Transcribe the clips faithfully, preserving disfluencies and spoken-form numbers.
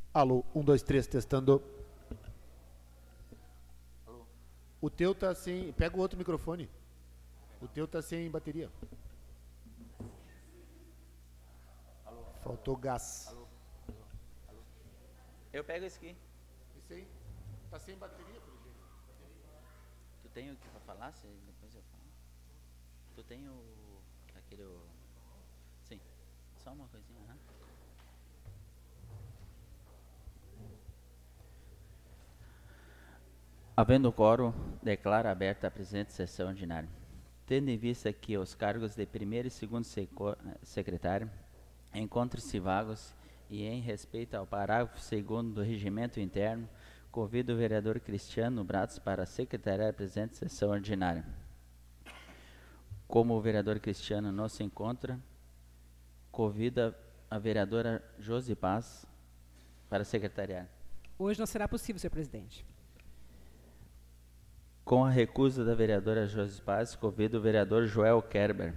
Alô, um, dois, três, testando. Alô. O teu tá sem... Pega o outro microfone. O teu tá sem bateria. Alô. Faltou gás. Alô. Alô. Alô. Eu pego esse aqui. Esse aí? Tá sem bateria, por jeito. Tu tem o que pra falar? Se depois eu falo. Tu tem o... aquele... O... Sim. Só uma coisinha, aham. Havendo quórum, declaro aberta a presente sessão ordinária. Tendo em vista que os cargos de primeiro e segundo secretário encontram-se vagos e em respeito ao parágrafo segundo do regimento interno, convido o vereador Cristiano Bratos para secretariar a presente sessão ordinária. Como o vereador Cristiano não se encontra, convido a vereadora Josi Paz para secretariar. Hoje não será possível, senhor presidente. Com a recusa da vereadora Josi Paz, convido o vereador Joel Kerber.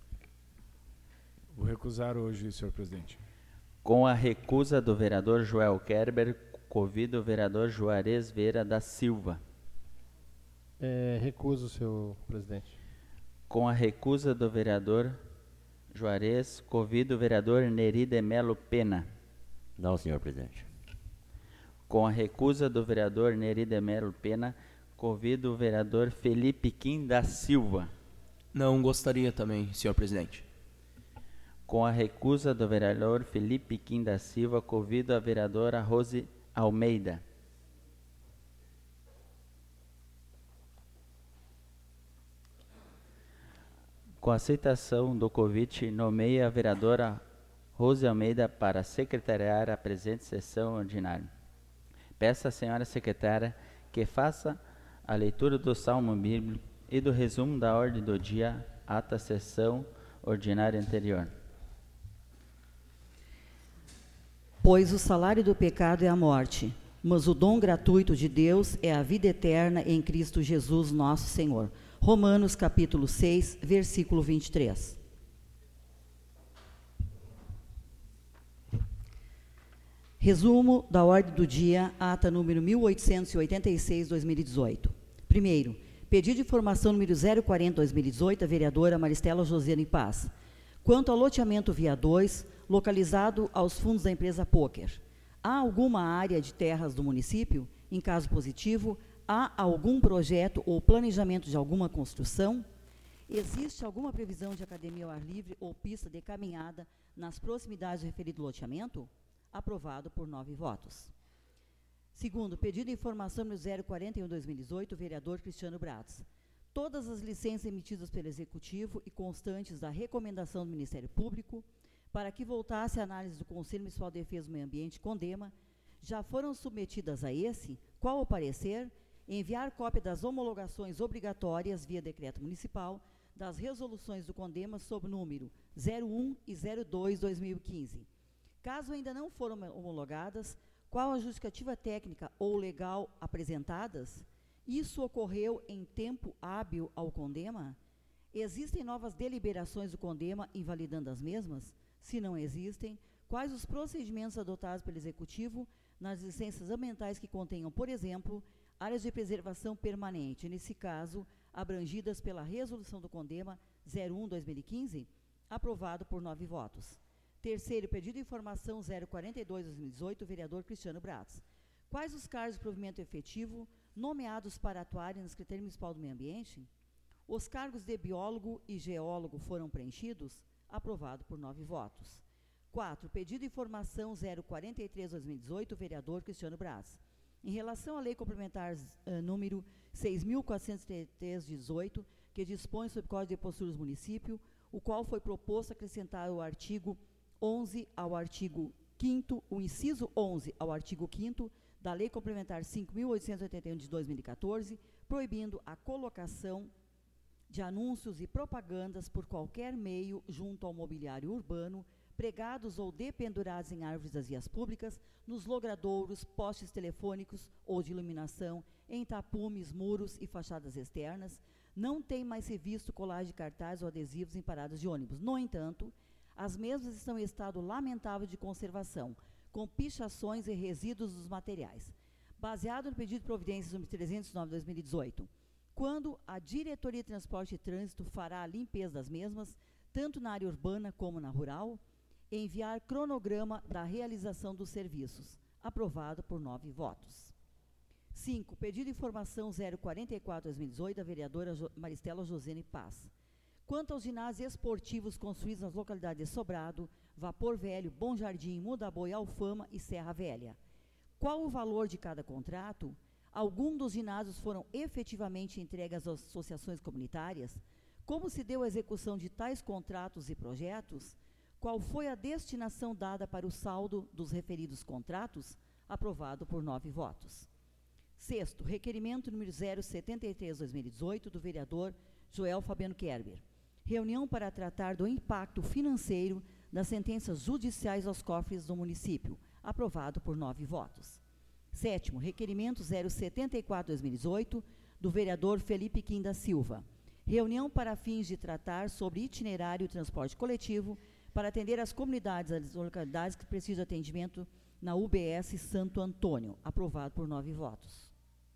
Vou recusar hoje, senhor presidente. Com a recusa do vereador Joel Kerber, convido o vereador Juarez Vieira da Silva. É, recuso, senhor presidente. Com a recusa do vereador Juarez, convido o vereador Neri de Melo Pena. Não, senhor presidente. Com a recusa do vereador Neri de Melo Pena, convido o vereador Felipe Kim da Silva. Não gostaria também, senhor presidente. Com a recusa do vereador Felipe Kim da Silva, convido a vereadora Rose Almeida. Com a aceitação do convite, nomeio a vereadora Rose Almeida para secretariar a presente sessão ordinária. Peço à senhora secretária que faça a leitura do salmo bíblico e do resumo da ordem do dia ata a sessão ordinária anterior. Pois o salário do pecado é a morte, mas o dom gratuito de Deus é a vida eterna em Cristo Jesus nosso Senhor. Romanos capítulo seis, versículo vinte e três. Resumo da ordem do dia, ata número mil oitocentos e oitenta e seis, dois mil e dezoito. Primeiro, pedido de informação número zero quarenta, dois mil e dezoito, a vereadora Maristela Josiane Paz. Quanto ao loteamento Via dois, localizado aos fundos da empresa Poker, há alguma área de terras do município? Em caso positivo, há algum projeto ou planejamento de alguma construção? Existe alguma previsão de academia ao ar livre ou pista de caminhada nas proximidades do referido loteamento? Aprovado por nove votos. Segundo, pedido de informação número zero quarenta e um, dois mil e dezoito, vereador Cristiano Bratos. Todas as licenças emitidas pelo Executivo e constantes da recomendação do Ministério Público para que voltasse à análise do Conselho Municipal de Defesa do Meio Ambiente, CONDEMA, já foram submetidas a esse, qual o parecer, enviar cópia das homologações obrigatórias via decreto municipal das resoluções do CONDEMA sob o número zero um e zero dois, dois mil e quinze. Caso ainda não foram homologadas, qual a justificativa técnica ou legal apresentadas? Isso ocorreu em tempo hábil ao CONDEMA? Existem novas deliberações do CONDEMA invalidando as mesmas? Se não existem, quais os procedimentos adotados pelo Executivo nas licenças ambientais que contenham, por exemplo, áreas de preservação permanente, nesse caso, abrangidas pela resolução do CONDEMA zero um, dois mil e quinze, aprovado por nove votos. Terceiro, pedido de informação zero quarenta e dois, dois mil e dezoito, vereador Cristiano Bratos. Quais os cargos de provimento efetivo nomeados para atuarem no Secretaria Municipal do Meio Ambiente? Os cargos de biólogo e geólogo foram preenchidos? Aprovado por nove votos. Quatro, pedido de informação zero quarenta e três, dois mil e dezoito, vereador Cristiano Bratos. Em relação à lei complementar uh, número seis mil quatrocentos e trinta e três, dezoito, que dispõe sobre o Código de Postura do Município, o qual foi proposto acrescentar o artigo onze ao artigo quinto, o inciso onze ao artigo quinto da Lei Complementar cinco mil oitocentos e oitenta e um de dois mil e quatorze, proibindo a colocação de anúncios e propagandas por qualquer meio junto ao mobiliário urbano, pregados ou dependurados em árvores das vias públicas, nos logradouros, postes telefônicos ou de iluminação, em tapumes, muros e fachadas externas. Não tem mais se visto colagem de cartazes ou adesivos em paradas de ônibus. No entanto, as mesmas estão em estado lamentável de conservação, com pichações e resíduos dos materiais. Baseado no pedido de providências número trezentos e nove de dois mil e dezoito, quando a Diretoria de Transporte e Trânsito fará a limpeza das mesmas, tanto na área urbana como na rural, enviar cronograma da realização dos serviços, aprovado por nove votos. cinco. Pedido de informação zero quarenta e quatro de dois mil e dezoito da vereadora jo Maristela Josiane Paz. Quanto aos ginásios esportivos construídos nas localidades de Sobrado, Vapor Velho, Bom Jardim, Mudaboi, Alfama e Serra Velha. Qual o valor de cada contrato? Algum dos ginásios foram efetivamente entregues às associações comunitárias? Como se deu a execução de tais contratos e projetos? Qual foi a destinação dada para o saldo dos referidos contratos? Aprovado por nove votos. Sexto, requerimento número zero setenta e três de dois mil e dezoito do vereador Joel Fabiano Kerber. Reunião para tratar do impacto financeiro das sentenças judiciais aos cofres do município. Aprovado por nove votos. Sétimo, requerimento zero setenta e quatro de dois mil e dezoito do vereador Felipe Kim da Silva. Reunião para fins de tratar sobre itinerário e transporte coletivo para atender as comunidades, as localidades que precisam de atendimento na U B S Santo Antônio. Aprovado por nove votos.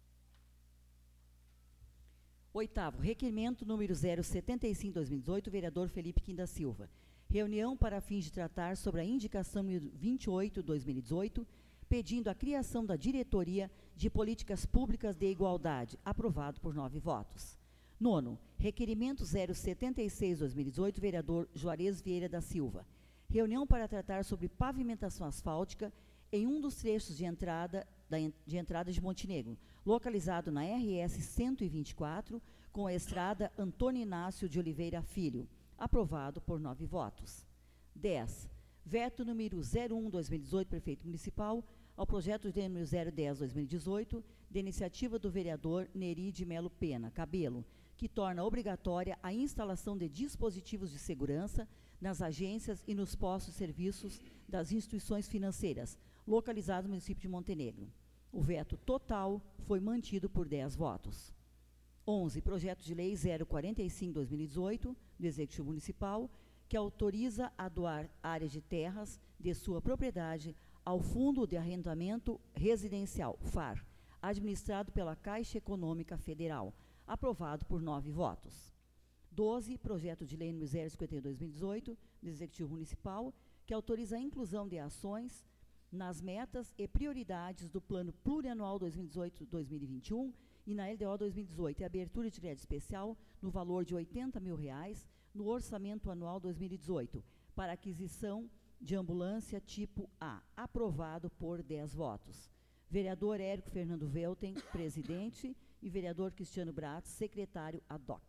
Oitavo, requerimento número zero setenta e cinco de dois mil e dezoito, vereador Felipe Kim da Silva. Reunião para fins de tratar sobre a indicação número vinte e oito de dois mil e dezoito, pedindo a criação da Diretoria de Políticas Públicas de Igualdade. Aprovado por nove votos. Nono, requerimento zero setenta e seis de dois mil e dezoito, vereador Juarez Vieira da Silva. Reunião para tratar sobre pavimentação asfáltica em um dos trechos de entrada, da, de entrada de Montenegro, localizado na R S cento e vinte e quatro, com a estrada Antônio Inácio de Oliveira Filho. Aprovado por nove votos. dez. Veto número zero um de dois mil e dezoito, prefeito municipal, ao projeto de lei número zero dez de dois mil e dezoito, de iniciativa do vereador Neri de Melo Pena, Cabelo, que torna obrigatória a instalação de dispositivos de segurança nas agências e nos postos de serviços das instituições financeiras, localizados no município de Montenegro. O veto total foi mantido por dez votos. onze. Projeto de lei zero quarenta e cinco de dois mil e dezoito, do Executivo Municipal, que autoriza a doar áreas de terras de sua propriedade ao Fundo de Arrendamento Residencial, F A R, administrado pela Caixa Econômica Federal. Aprovado por nove votos. doze. Projeto de lei número zero cinquenta e um de dois mil e dezoito, do Executivo Municipal, que autoriza a inclusão de ações nas metas e prioridades do Plano Plurianual dois mil e dezoito a dois mil e vinte e um e na L D O dois mil e dezoito, e abertura de crédito especial no valor de oitenta mil reais no Orçamento Anual dois mil e dezoito, para aquisição de ambulância tipo A. Aprovado por dez votos. Vereador Érico Fernando Velten, presidente, e vereador Cristiano Bratz, secretário ad hoc.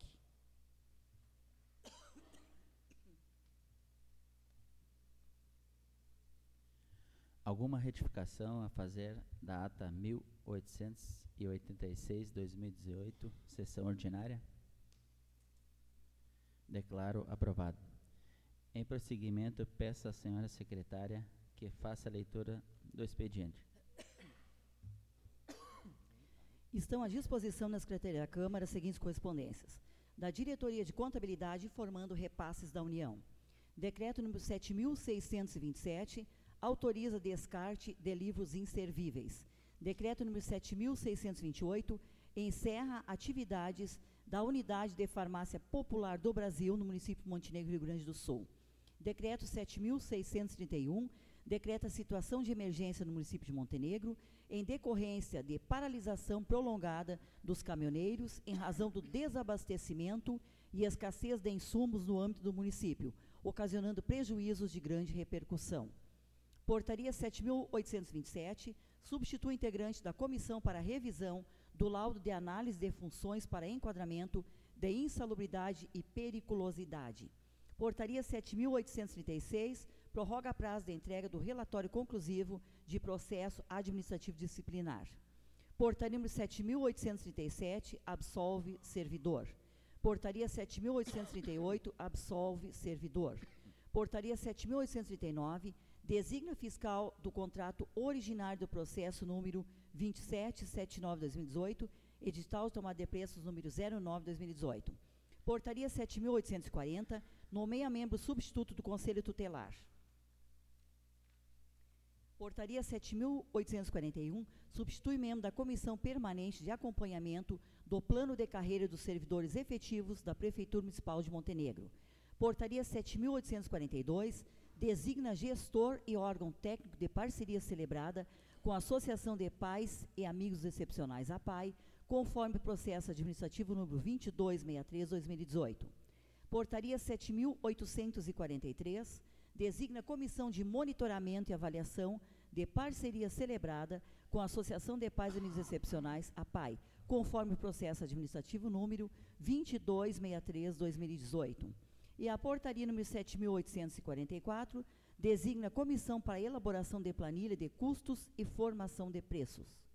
Alguma retificação a fazer da ata mil oitocentos e oitenta e seis, dois mil e dezoito, sessão ordinária? Declaro aprovado. Em prosseguimento, peço à senhora secretária que faça a leitura do expediente. Estão à disposição na Secretaria da Câmara as seguintes correspondências. Da Diretoria de Contabilidade informando repasses da União. Decreto número sete mil seiscentos e vinte e sete, autoriza descarte de livros inservíveis. Decreto número sete mil seiscentos e vinte e oito, encerra atividades da Unidade de Farmácia Popular do Brasil no município de Montenegro, Rio Grande do Sul. Decreto sete mil seiscentos e trinta e um, decreta situação de emergência no município de Montenegro em decorrência de paralisação prolongada dos caminhoneiros em razão do desabastecimento e escassez de insumos no âmbito do município, ocasionando prejuízos de grande repercussão. Portaria sete mil oitocentos e vinte e sete, substitui integrante da Comissão para Revisão do Laudo de Análise de Funções para Enquadramento de Insalubridade e Periculosidade. Portaria sete mil oitocentos e trinta e seis, prorroga prazo de entrega do relatório conclusivo de processo administrativo disciplinar. Portaria número sete mil oitocentos e trinta e sete, absolve servidor. Portaria sete mil oitocentos e trinta e oito, absolve servidor. Portaria sete mil oitocentos e trinta e nove, designa fiscal do contrato originário do processo número vinte e sete setenta e nove de dois mil e dezoito, edital de tomada de preços número zero nove de dois mil e dezoito. Portaria sete mil oitocentos e quarenta, nomeia membro substituto do Conselho Tutelar. Portaria sete mil oitocentos e quarenta e um substitui membro da Comissão Permanente de Acompanhamento do Plano de Carreira dos Servidores Efetivos da Prefeitura Municipal de Montenegro. Portaria sete mil oitocentos e quarenta e dois designa gestor e órgão técnico de parceria celebrada com a Associação de Pais e Amigos Excepcionais, A P A I, conforme o processo administrativo número vinte e dois sessenta e três barra dois mil e dezoito. Portaria sete mil oitocentos e quarenta e três designa Comissão de Monitoramento e Avaliação de Parceria Celebrada com a Associação de Pais e Amigos Excepcionais, A P A I, conforme o processo administrativo número vinte e dois sessenta e três barra dois mil e dezoito. E a portaria número sete mil oitocentos e quarenta e quatro designa Comissão para a Elaboração de Planilha de Custos e Formação de Preços.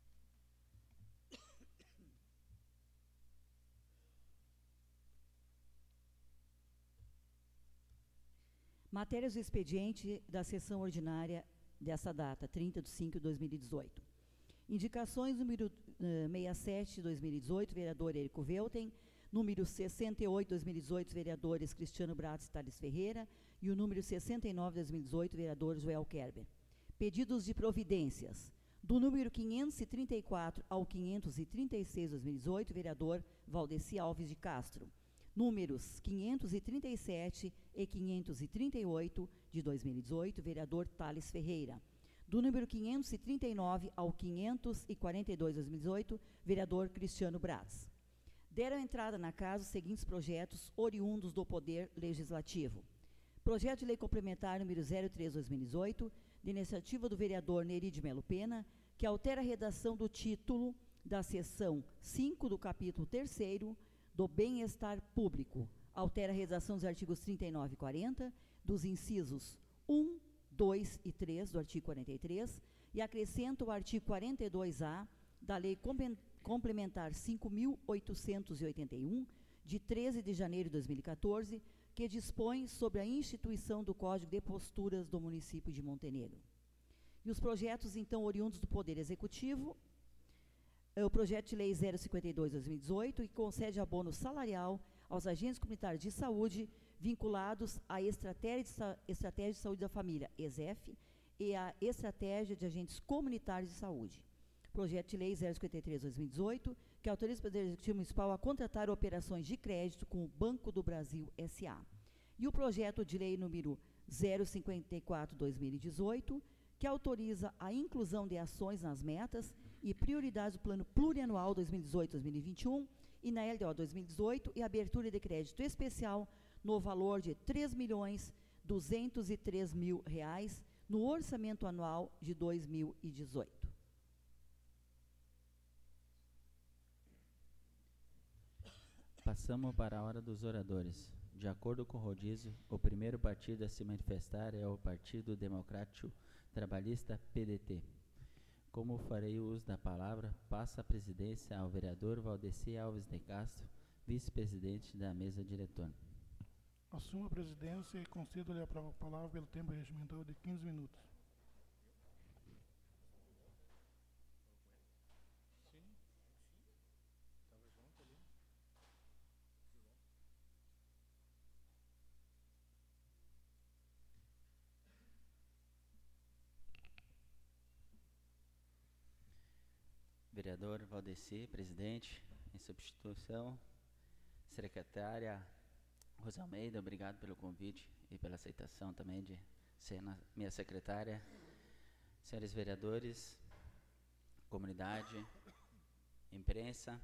Matérias do expediente da sessão ordinária dessa data, trinta de cinco de dois mil e dezoito. Indicações número uh, sessenta e sete de dois mil e dezoito, vereador Érico Velten. Número sessenta e oito de dois mil e dezoito, vereadores Cristiano Bratis e Thales Ferreira. E o número sessenta e nove de dois mil e dezoito, vereador Joel Kerber. Pedidos de providências. Do número quinhentos e trinta e quatro ao quinhentos e trinta e seis de dois mil e dezoito, vereador Valdeci Alves de Castro. Números quinhentos e trinta e sete e quinhentos e trinta e oito de dois mil e dezoito, vereador Thales Ferreira. Do número quinhentos e trinta e nove ao quinhentos e quarenta e dois de dois mil e dezoito, vereador Cristiano Bratis. Deram entrada na casa os seguintes projetos oriundos do Poder Legislativo. Projeto de Lei Complementar número zero três de dois mil e dezoito, de iniciativa do vereador Neri de Melo Pena, que altera a redação do título da seção cinco do capítulo terceiro do Bem-Estar Público. Altera a redação dos artigos trinta e nove e quarenta, dos incisos um, dois e três do artigo quarenta e três, e acrescenta o artigo quarenta e dois A da Lei Complementar cinco mil oitocentos e oitenta e um, de treze de janeiro de dois mil e quatorze, que dispõe sobre a instituição do Código de Posturas do município de Montenegro. E os projetos, então, oriundos do Poder Executivo, é o projeto de lei zero cinquenta e dois de dois mil e dezoito, que concede abono salarial aos agentes comunitários de saúde vinculados à Estratégia de, Sa Estratégia de Saúde da Família, ESEF, e à Estratégia de Agentes Comunitários de Saúde. Projeto de lei zero cinquenta e três de dois mil e dezoito, que autoriza o Poder Executivo Municipal a contratar operações de crédito com o Banco do Brasil S A. E o projeto de lei número zero cinquenta e quatro de dois mil e dezoito, que autoriza a inclusão de ações nas metas e prioridades do Plano Plurianual dois mil e dezoito a dois mil e vinte e um e na L D O dois mil e dezoito, e abertura de crédito especial no valor de três milhões duzentos e três mil reais no orçamento anual de dois mil e dezoito. Passamos para a hora dos oradores. De acordo com o rodízio, o primeiro partido a se manifestar é o Partido Democrático Trabalhista, P D T. Como farei o uso da palavra, passo a presidência ao vereador Valdeci Alves de Castro, vice-presidente da mesa diretora. Assumo a presidência e concedo-lhe a palavra pelo tempo regimental de quinze minutos. Vereador Valdeci, presidente, em substituição, secretária Rosa Almeida, obrigado pelo convite e pela aceitação também de ser na, minha secretária. Senhores vereadores, comunidade, imprensa,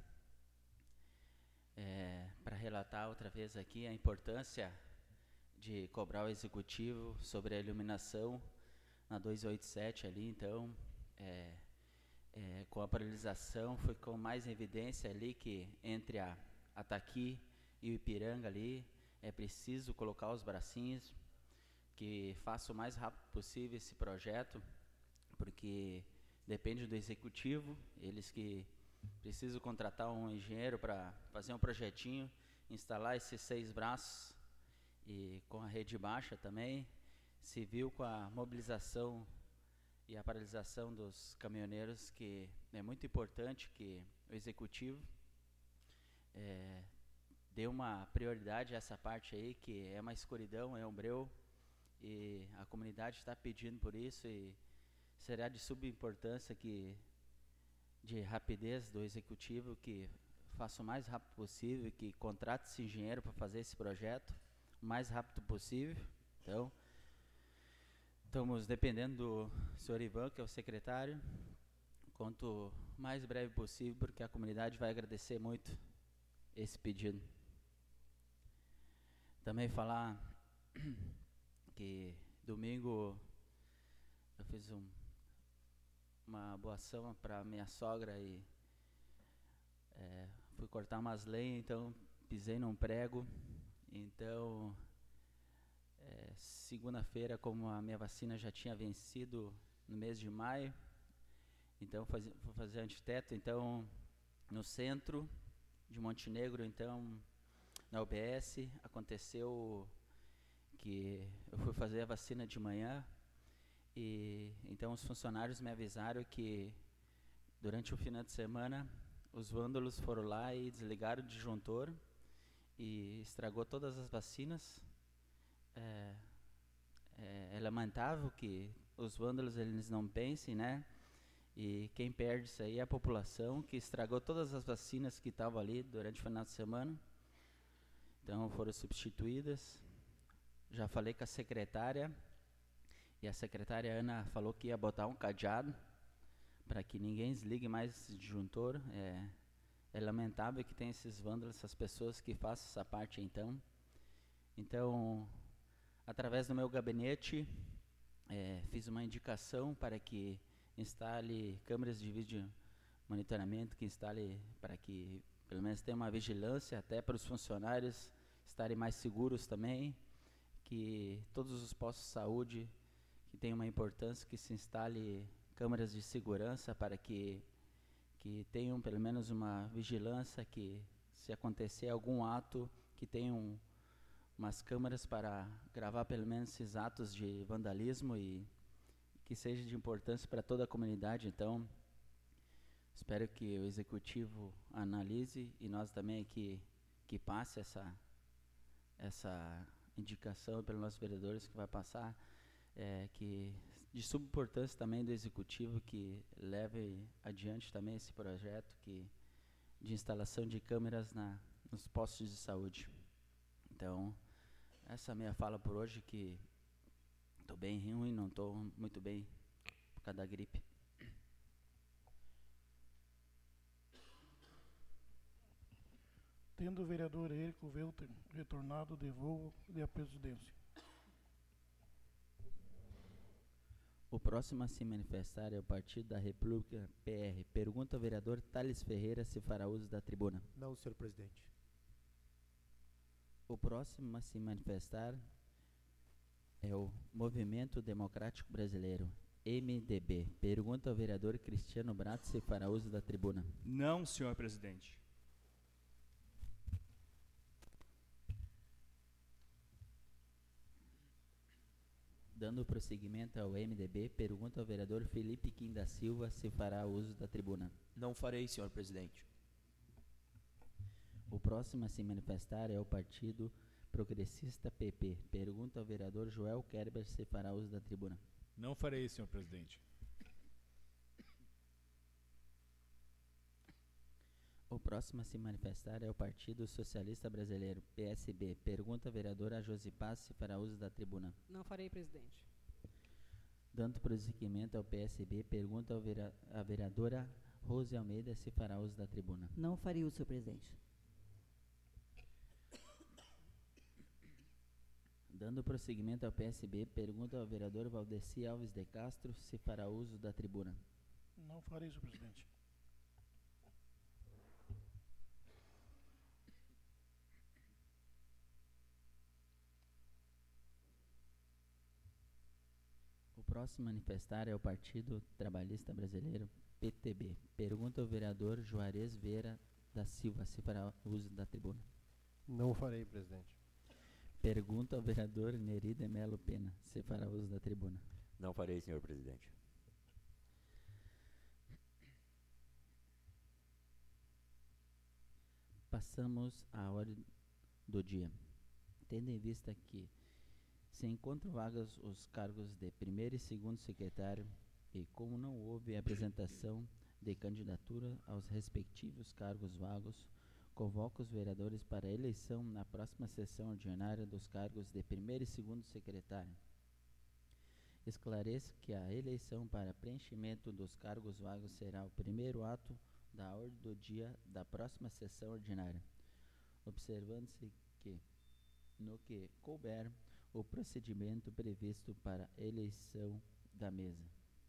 é, para relatar outra vez aqui a importância de cobrar o executivo sobre a iluminação na duzentos e oitenta e sete ali, então, é, É, com a paralisação, ficou mais em evidência ali que entre a Ataqui e o Ipiranga ali, é preciso colocar os bracinhos, que faça o mais rápido possível esse projeto, porque depende do executivo, eles que precisam contratar um engenheiro para fazer um projetinho, instalar esses seis braços, e com a rede baixa também, se viu com a mobilização e a paralisação dos caminhoneiros, que é muito importante que o executivo é, dê uma prioridade a essa parte aí, que é uma escuridão, é um breu, e a comunidade está pedindo por isso, e será de subimportância que, de rapidez do executivo, que faça o mais rápido possível, que contrate esse engenheiro para fazer esse projeto o mais rápido possível. Então, estamos dependendo do senhor Ivan, que é o secretário, quanto mais breve possível, porque a comunidade vai agradecer muito esse pedido. Também falar que domingo eu fiz um, uma boa ação para minha sogra e é, fui cortar umas lenhas, então pisei num prego. Então, é, segunda-feira, como a minha vacina já tinha vencido no mês de maio, então faz, vou fazer antiteto, então no centro de Montenegro, então na U B S, aconteceu que eu fui fazer a vacina de manhã e então os funcionários me avisaram que durante o final de semana os vândalos foram lá e desligaram o disjuntor e estragou todas as vacinas. É, é, é lamentável que os vândalos eles não pensem, né? E quem perde isso aí é a população, que estragou todas as vacinas que estavam ali durante o final de semana. Então foram substituídas. Já falei com a secretária, e a secretária Ana falou que ia botar um cadeado para que ninguém desligue mais esse disjuntor. É, é lamentável que tem esses vândalos, essas pessoas que façam essa parte então. Então, através do meu gabinete, é, fiz uma indicação para que instale câmeras de vídeo monitoramento, que instale para que pelo menos tenha uma vigilância até para os funcionários estarem mais seguros também, que todos os postos de saúde que tem uma importância que se instale câmeras de segurança para que que tenham pelo menos uma vigilância, que se acontecer algum ato que tenham umas câmeras para gravar pelo menos esses atos de vandalismo e que seja de importância para toda a comunidade. Então, espero que o executivo analise e nós também aqui que passe essa essa indicação pelos nossos vereadores que vai passar, é, que de subimportância também do executivo que leve adiante também esse projeto que de instalação de câmeras na nos postos de saúde. Então, essa é a minha fala por hoje, que estou bem ruim, não estou muito bem por causa da gripe. Tendo o vereador Érico Welter retornado, devolvo-lhe a presidência. O próximo a se manifestar é o Partido da República, P R. Pergunta ao vereador Thales Ferreira se fará uso da tribuna. Não, senhor presidente. O próximo a se manifestar é o Movimento Democrático Brasileiro, M D B. Pergunta ao vereador Cristiano Brato se fará uso da tribuna. Não, senhor presidente. Dando prosseguimento ao M D B, pergunta ao vereador Felipe Kim da Silva se fará uso da tribuna. Não farei, senhor presidente. O próximo a se manifestar é o Partido Progressista P P. Pergunta ao vereador Joel Kerber se fará uso da tribuna. Não farei, senhor presidente. O próximo a se manifestar é o Partido Socialista Brasileiro, P S B. Pergunta ao vereador Josipaz se fará uso da tribuna. Não farei, presidente. Dando prosseguimento ao P S B, pergunta ao vera, a vereadora Rose Almeida se fará uso da tribuna. Não faria uso, senhor presidente. Dando prosseguimento ao P S B, pergunta ao vereador Valdeci Alves de Castro se fará uso da tribuna. Não farei, senhor presidente. O próximo a manifestar é o Partido Trabalhista Brasileiro, P T B. Pergunta ao vereador Juarez Vieira da Silva se fará uso da tribuna. Não farei, presidente. Pergunta ao vereador Neri de Melo Pena se fará uso da tribuna. Não farei, senhor presidente. Passamos à ordem do dia. Tendo em vista que se encontram vagas os cargos de primeiro e segundo secretário E como não houve apresentação de candidatura aos respectivos cargos vagos, convoco os vereadores para a eleição na próxima sessão ordinária dos cargos de primeiro e segundo secretário. Esclareço que a eleição para preenchimento dos cargos vagos será o primeiro ato da ordem do dia da próxima sessão ordinária, observando-se que, no que couber, o procedimento previsto para a eleição da mesa.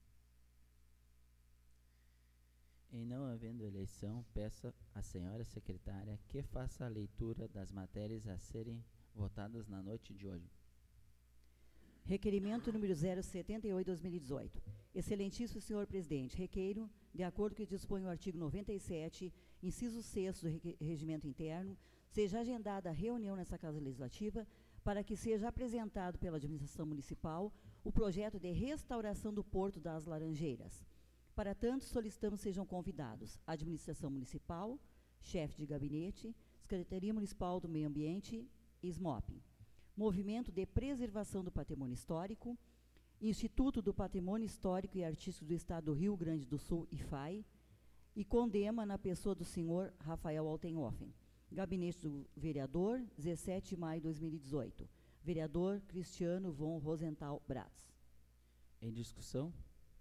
Em não havendo eleição, peço à senhora secretária que faça a leitura das matérias a serem votadas na noite de hoje. Requerimento número zero setenta e oito, dois mil e dezoito. Excelentíssimo senhor presidente, requeiro, de acordo com o que dispõe o artigo noventa e sete, inciso sexto do Regimento Interno, seja agendada a reunião nessa Casa Legislativa para que seja apresentado pela administração municipal o projeto de restauração do Porto das Laranjeiras. Para tanto, solicitamos sejam convidados a administração municipal, chefe de gabinete, Secretaria Municipal do Meio Ambiente e S M O P, Movimento de Preservação do Patrimônio Histórico, Instituto do Patrimônio Histórico e Artístico do Estado do Rio Grande do Sul, I F A I, e Condema na pessoa do senhor Rafael Altenhofen. Gabinete do vereador, dezessete de maio de dois mil e dezoito. Vereador Cristiano von Rosenthal Bratz. Em discussão?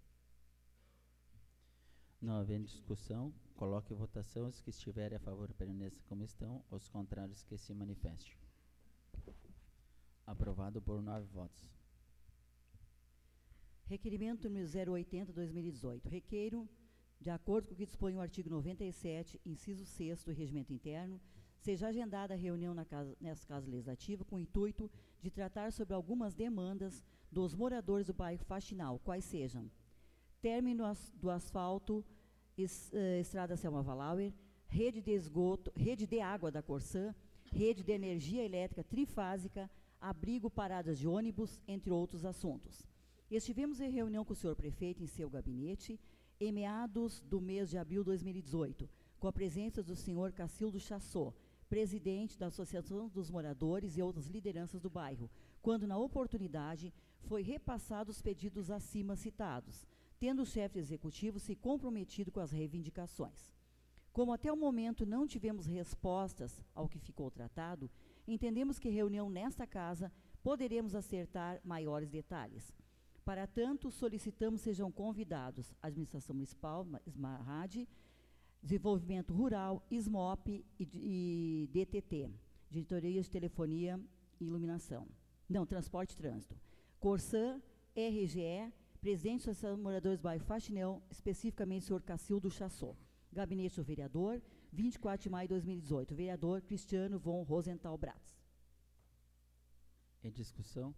Não havendo discussão, coloque em votação. Os que estiverem a favor permaneçam como estão, os contrários que se manifestem. Aprovado por nove votos. Requerimento número zero oitenta, dois mil e dezoito. Requeiro, de acordo com o que dispõe o artigo noventa e sete, inciso sexto do Regimento Interno, seja agendada a reunião na casa, nessa Casa Legislativa com o intuito de tratar sobre algumas demandas dos moradores do bairro Faxinal, quais sejam: término as, do asfalto, es, uh, Estrada Selma Valauer, rede de esgoto, rede de água da Corsã, rede de energia elétrica trifásica, abrigo, paradas de ônibus, entre outros assuntos. Estivemos em reunião com o senhor prefeito em seu gabinete, em meados do mês de abril de dois mil e dezoito, com a presença do senhor Cacildo Chassot, presidente da Associação dos Moradores e outras lideranças do bairro, quando, na oportunidade, foi repassados os pedidos acima citados, tendo o chefe executivo se comprometido com as reivindicações. Como até o momento não tivemos respostas ao que ficou tratado, entendemos que reunião nesta casa poderemos acertar maiores detalhes. Para tanto, solicitamos sejam convidados a Administração Municipal, SMARAD, Desenvolvimento Rural, S M O P e, e D T T, Diretoria de Telefonia e Iluminação. Não, Transporte e Trânsito. Corsã, R G E, Presidente da Associação de Moradores do Bairro Faxinal, especificamente o senhor Cacildo Chassot. Gabinete do Vereador, vinte e quatro de maio de dois mil e dezoito. Vereador Cristiano von Rosenthal Bratz. Em discussão?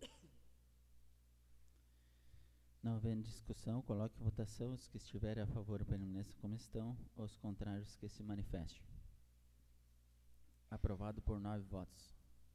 Não havendo discussão, coloque em votação. Os que estiverem a favor permaneçam como estão, os contrários que se manifestem. Aprovado por nove votos.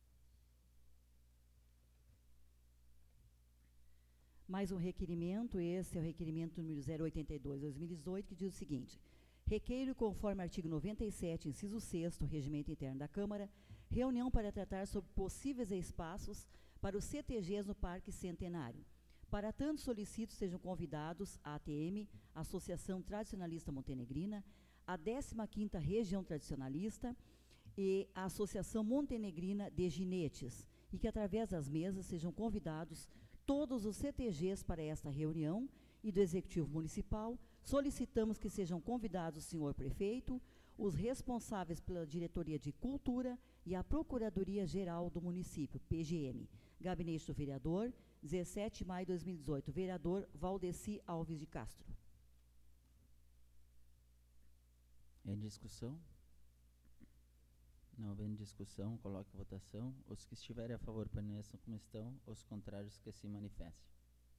Mais um requerimento, esse é o requerimento número zero oitenta e dois, dois mil e dezoito, que diz o seguinte: requeiro, conforme artigo noventa e sete, inciso sexto, Regimento Interno da Câmara, reunião para tratar sobre possíveis espaços para os C T Gs no Parque Centenário. Para tanto, solicito sejam convidados a ATM, Associação Tradicionalista Montenegrina, a décima quinta Região Tradicionalista e a Associação Montenegrina de Ginetes, e que através das mesas sejam convidados todos os C T Gs para esta reunião, e do Executivo Municipal solicitamos que sejam convidados o senhor Prefeito, os responsáveis pela Diretoria de Cultura e a Procuradoria-Geral do Município, P G M. Gabinete do Vereador, dezessete de maio de dois mil e dezoito. Vereador Valdeci Alves de Castro. Em discussão? Não havendo discussão, coloque em votação. Os que estiverem a favor permaneçam como estão, os contrários que se manifestem.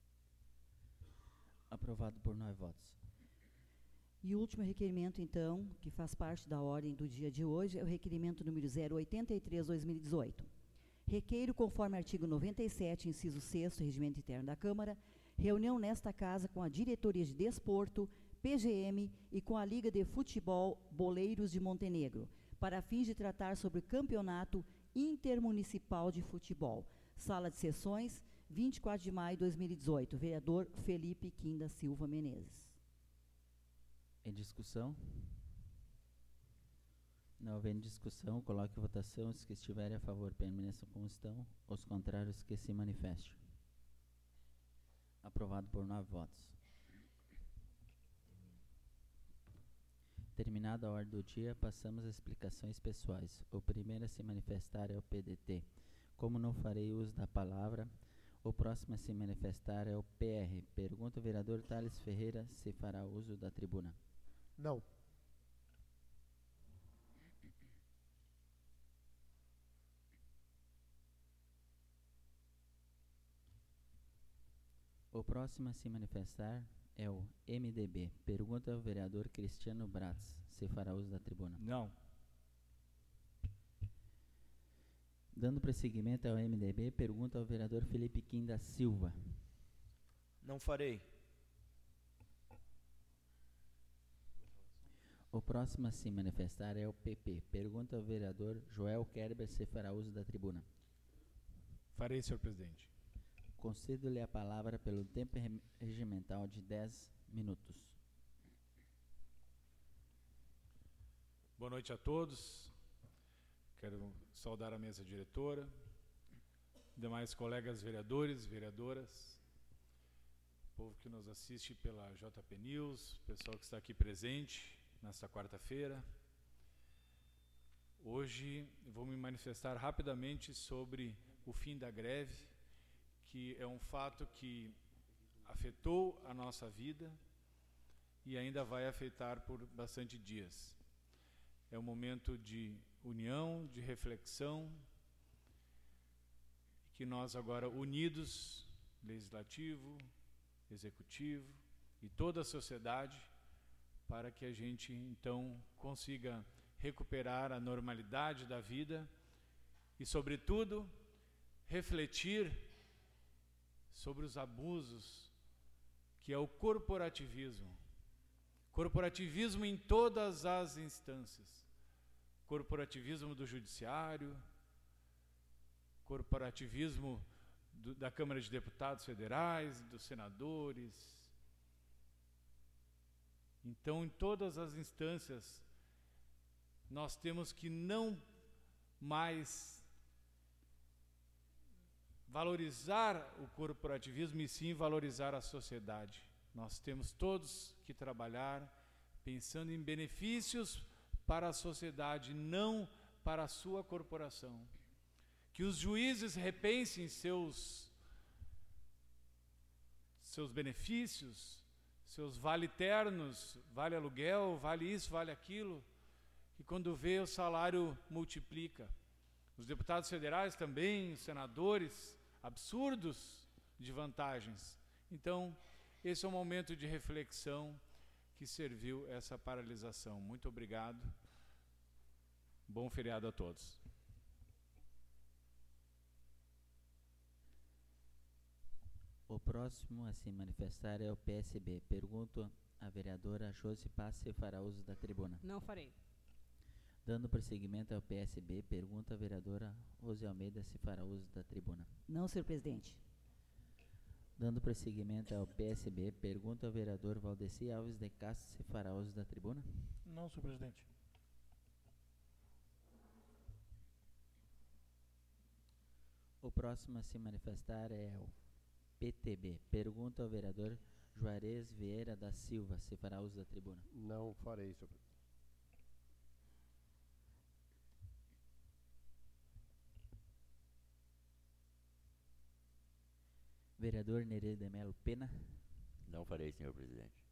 Aprovado por nove votos. E o último requerimento, então, que faz parte da ordem do dia de hoje, é o requerimento número zero oitenta e três, dois mil e dezoito. Requeiro, conforme artigo noventa e sete, inciso sexto, Regimento Interno da Câmara, reunião nesta casa com a Diretoria de Desporto, P G M e com a Liga de Futebol Boleiros de Montenegro, para fins de tratar sobre o Campeonato Intermunicipal de Futebol. Sala de Sessões, vinte e quatro de maio de dois mil e dezoito, vereador Felipe Kim da Silva Menezes. Em discussão? Não havendo discussão, coloque em votação. Os que estiverem a favor permaneçam como estão, os contrários que se manifestem. Aprovado por nove votos. Terminada a ordem do dia, passamos às explicações pessoais. O primeiro a se manifestar é o P D T. Como não farei uso da palavra, o próximo a se manifestar é o P R. Pergunta o vereador Thales Ferreira se fará uso da tribuna. Não. O próximo a se manifestar é o M D B. Pergunta ao vereador Cristiano Bratz se fará uso da tribuna. Não. Dando prosseguimento ao M D B, pergunta ao vereador Felipe Kim da Silva. Não farei. O próximo a se manifestar é o P P. Pergunta ao vereador Joel Kerber se fará uso da tribuna. Farei, senhor presidente. Concedo-lhe a palavra pelo tempo regimental de dez minutos. Boa noite a todos. Quero saudar a mesa diretora, demais colegas vereadores, vereadoras, povo que nos assiste pela J P News, pessoal que está aqui presente nesta quarta-feira. Hoje vou me manifestar rapidamente sobre o fim da greve, que é um fato que afetou a nossa vida e ainda vai afetar por bastante dias. É um momento de união, de reflexão, que nós agora unidos, legislativo, executivo e toda a sociedade, para que a gente então consiga recuperar a normalidade da vida e, sobretudo, refletir sobre os abusos que é o corporativismo. Corporativismo em todas as instâncias. Corporativismo do judiciário, corporativismo do, da Câmara de Deputados Federais, dos senadores. Então, em todas as instâncias, nós temos que não mais valorizar o corporativismo e sim valorizar a sociedade. Nós temos todos que trabalhar pensando em benefícios para a sociedade, não para a sua corporação. Que os juízes repensem seus, seus benefícios, seus vale-ternos, vale aluguel, vale isso, vale aquilo, e quando vê o salário multiplica. Os deputados federais também, os senadores, absurdos de vantagens. Então, esse é um momento de reflexão que serviu essa paralisação. Muito obrigado. Bom feriado a todos. O próximo a se manifestar é o P S B. Pergunto à vereadora Josi Paz se fará uso da tribuna. Não farei. Dando prosseguimento ao P S B, pergunta a vereadora Rose Almeida se fará uso da tribuna. Não, senhor presidente. Dando prosseguimento ao P S B, pergunta ao vereador Valdeci Alves de Castro se fará uso da tribuna. Não, senhor presidente. O próximo a se manifestar é o P T B. Pergunta ao vereador Juarez Vieira da Silva se fará uso da tribuna. Não farei, senhor presidente. Vereador Nerê de Melo Pena. Não farei, senhor presidente.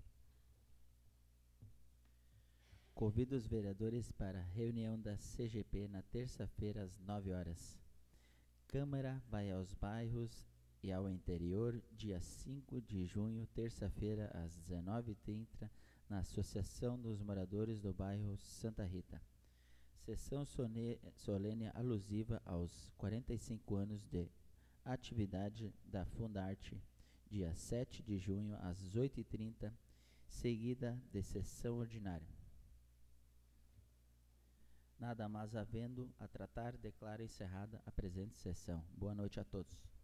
Convido os vereadores para a reunião da C G P na terça-feira às nove horas. Câmara vai aos bairros e ao interior, dia cinco de junho, terça-feira, às dezenove e trinta, na Associação dos Moradores do Bairro Santa Rita. Sessão solene alusiva aos quarenta e cinco anos de atividade da Fundarte, dia sete de junho, às oito e trinta, seguida de sessão ordinária. Nada mais havendo a tratar, declaro encerrada a presente sessão. Boa noite a todos.